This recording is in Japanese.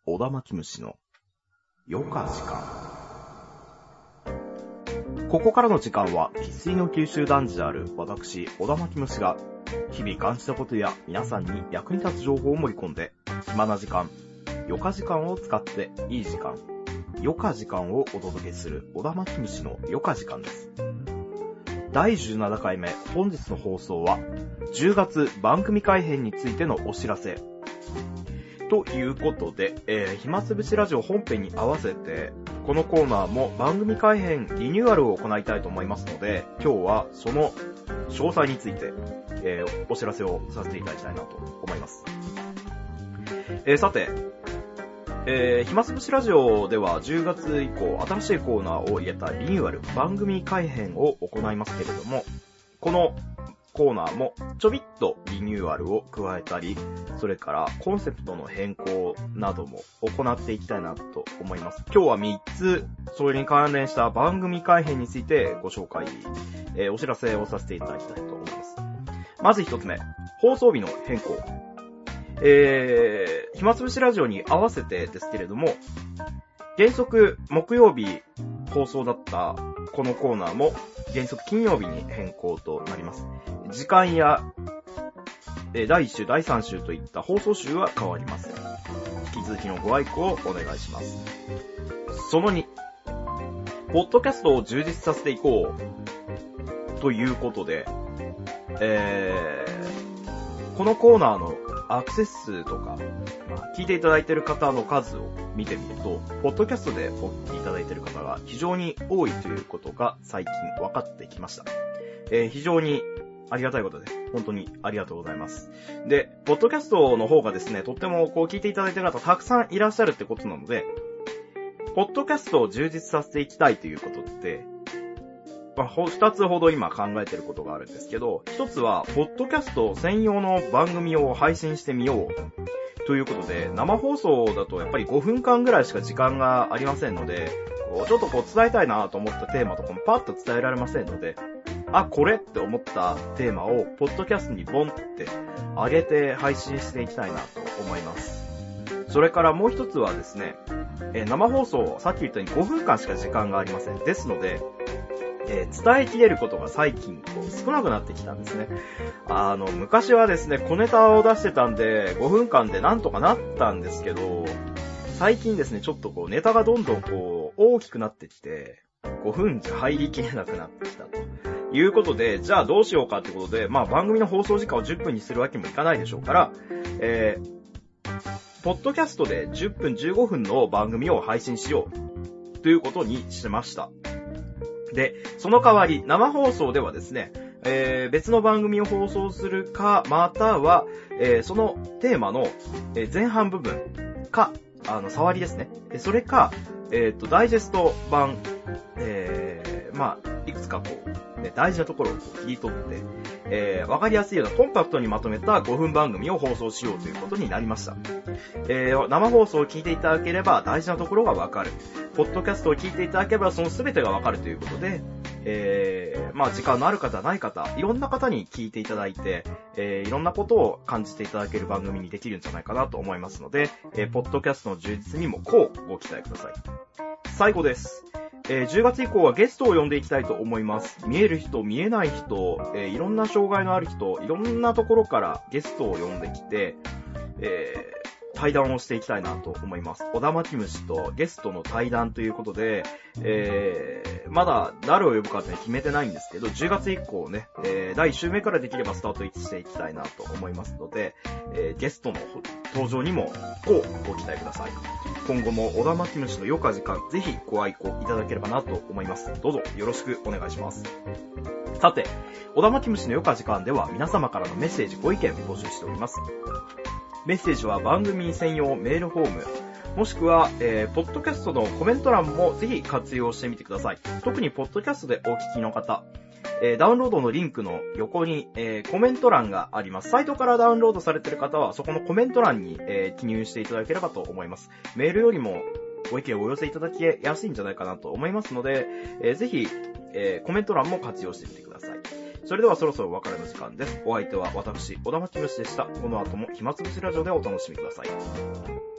小田巻虫の余暇時間。ここからの時間は生粋の九州男児である私小田巻虫が日々感じたことや皆さんに役に立つ情報を盛り込んで、暇な時間、余暇時間を使っていい時間、余暇時間をお届けする小田巻虫の余暇時間です。第17回目、本日の放送は10月番組改編についてのお知らせということで、暇つぶしラジオ本編に合わせてこのコーナーも番組改編リニューアルを行いたいと思いますので、今日はその詳細について、お知らせをさせていただきたいなと思います。さて、暇つぶしラジオでは10月以降新しいコーナーを入れたリニューアル番組改編を行いますけれども、このコーナーもちょびっとリニューアルを加えたり、それからコンセプトの変更なども行っていきたいなと思います。今日は3つそれに関連した番組改編についてご紹介、お知らせをさせていただきたいと思います。まず1つ目、放送日の変更。暇つぶしラジオに合わせてですけれども、原則木曜日放送だったこのコーナーも原則金曜日に変更となります。時間や第1週、第3週といった放送週は変わります。引き続きのご愛顧をお願いします。その2、ポッドキャストを充実させていこうということで、このコーナーのアクセス数とか、聞いていただいている方の数を見てみると、ポッドキャストでお聞きいただいている方が非常に多いということが最近分かってきました。非常にありがたいことで、本当にありがとうございます。で、ポッドキャストの方がですね、とっても聞いていただいている方たくさんいらっしゃるってことなので、ポッドキャストを充実させていきたいということで、2つほど今考えていることがあるんですけど、1つは、ポッドキャスト専用の番組を配信してみようということで、生放送だとやっぱり5分間ぐらいしか時間がありませんので、ちょっと伝えたいなと思ったテーマとかもパッと伝えられませんので、これって思ったテーマをポッドキャストにボンって上げて配信していきたいなと思います。それからもう一つはですね、生放送、さっき言ったように5分間しか時間がありません。ですので、伝えきれることが最近少なくなってきたんですね。昔はですね、小ネタを出してたんで、5分間でなんとかなったんですけど、最近ですね、ちょっとネタがどんどん大きくなってきて、5分じゃ入りきれなくなってきたということで、じゃあどうしようかってことで、番組の放送時間を10分にするわけにもいかないでしょうから、ポッドキャストで10分15分の番組を配信しようということにしました。で、その代わり生放送ではですね、別の番組を放送するか、または、そのテーマの前半部分か、触りですね。それか、ダイジェスト版、いくつか大事なところを切り取って、わかりやすいようなコンパクトにまとめた5分番組を放送しようということになりました。生放送を聞いていただければ大事なところがわかる。ポッドキャストを聞いていただければその全てがわかるということで、時間のある方、ない方、いろんな方に聞いていただいて、いろんなことを感じていただける番組にできるんじゃないかなと思いますので、ポッドキャストの充実にもご期待ください。最後です。10月以降はゲストを呼んでいきたいと思います。見える人、見えない人、いろんな障害のある人、いろんなところからゲストを呼んできて、対談をしていきたいなと思います。小田巻虫とゲストの対談ということで、まだ誰を呼ぶかって決めてないんですけど、10月以降ね、第1週目からできればスタートしていきたいなと思いますので、ゲストの登場にもご期待ください。今後も小田巻虫の余暇時間、ぜひご愛顧いただければなと思います。どうぞよろしくお願いします。さて、小田巻虫の余暇時間では皆様からのメッセージ、ご意見募集しております。メッセージは番組専用メールフォーム、もしくは、ポッドキャストのコメント欄もぜひ活用してみてください。特にポッドキャストでお聞きの方、ダウンロードのリンクの横に、コメント欄があります。サイトからダウンロードされている方はそこのコメント欄に、記入していただければと思います。メールよりもご意見をお寄せいただきやすいんじゃないかなと思いますので、ぜひ、コメント欄も活用してみてください。それではそろそろお別れの時間です。お相手は私、小田巻虫でした。この後も暇つぶしラジオでお楽しみください。